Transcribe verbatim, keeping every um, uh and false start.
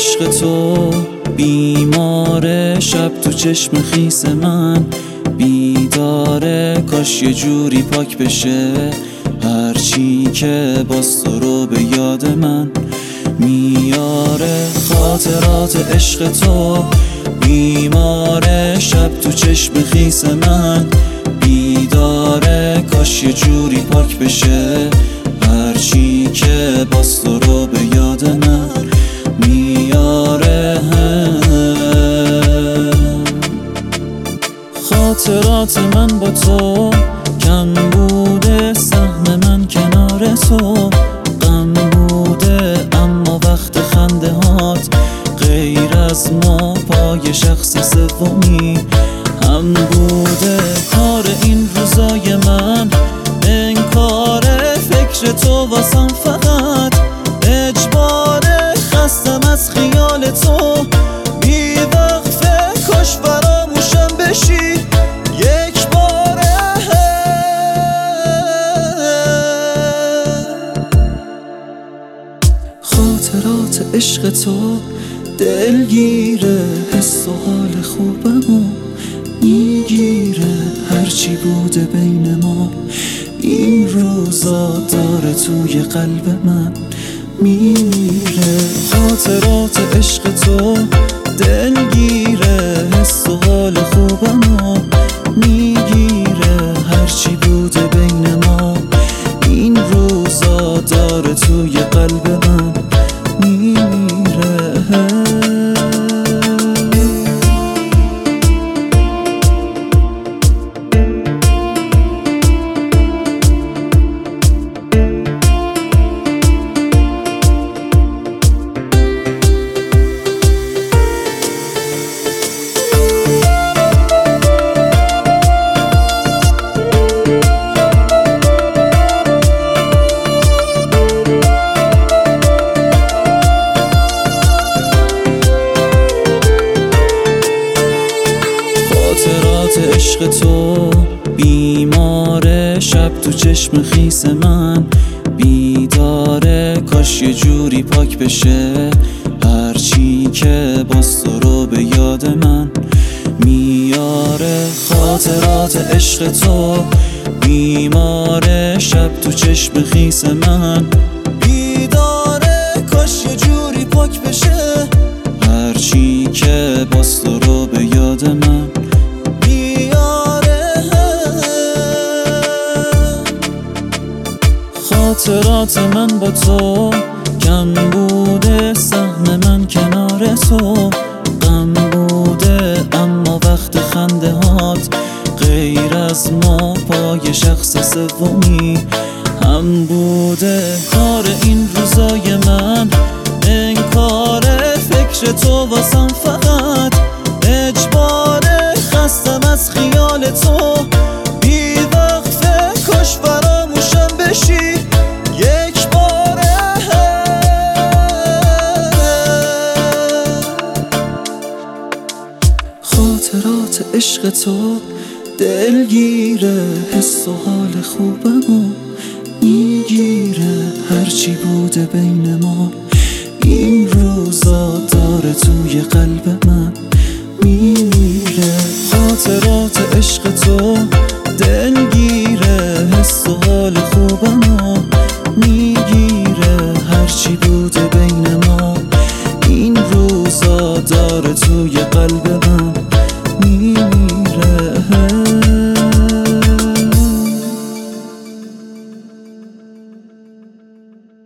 عشق تو بیماره، شب تو چشم خیس من بیداره. کاش یه جوری پاک بشه هرچی که باز تو رو به یاد من میاره. خاطرات عشق تو بیماره، شب تو چشم خیس من بیداره. کاش یه جوری پاک بشه هرچی که باز تو رو به یاد من میاره. خاطرات من با تو کم بوده، سهم من کنار تو غم بوده. اما وقت خنده هات غیر از ما پای شخص سومی هم بوده. کار این روزای من انکاره، فکر تو واسم فقط اجباره. خستم از خیال تو بی وقفه، کاش فراموشم بشی یک باره. خاطرات عشق تو دلگیره، حس و حال خوبمو میگیره. هرچی بوده بین ما این روزا داره توی قلب من میمیره. خاطرات عشق تو دلگیره، حس و حال خوبمو میگیره. هرچی بوده بین ما این روزا داره توی قلب من میمیره. خاطرات عشق تو بیماره، شب تو چشم خیس من بیداره. کاش یه جوری پاک بشه هرچی که باز تو رو به یاد من میاره. خاطرات عشق تو بیماره، شب تو چشم خیس من بیداره. کاش یه جوری پاک بشه هرچی که باز تو رو به یاد من میاره. خاطرات من با تو کم بوده، سهم من کنار تو غم بوده. اما وقت خنده هات غیر از ما پای شخص سومی هم بوده. کار این روزای من انکاره، فکر تو واسم فقط اجباره. خستم از خیال تو بی وقفه، کاش فراموشم بشی یک باره. خاطرات عشق تو دلگیره، حس و حال خوبمو میگیره. هرچی بوده بین ما این روزا داره توی قلب من میمیره. خاطرات عشق تو دلگیره، حس و حال خوبمو میگیره. هرچی بوده بین ما این روزا داره توی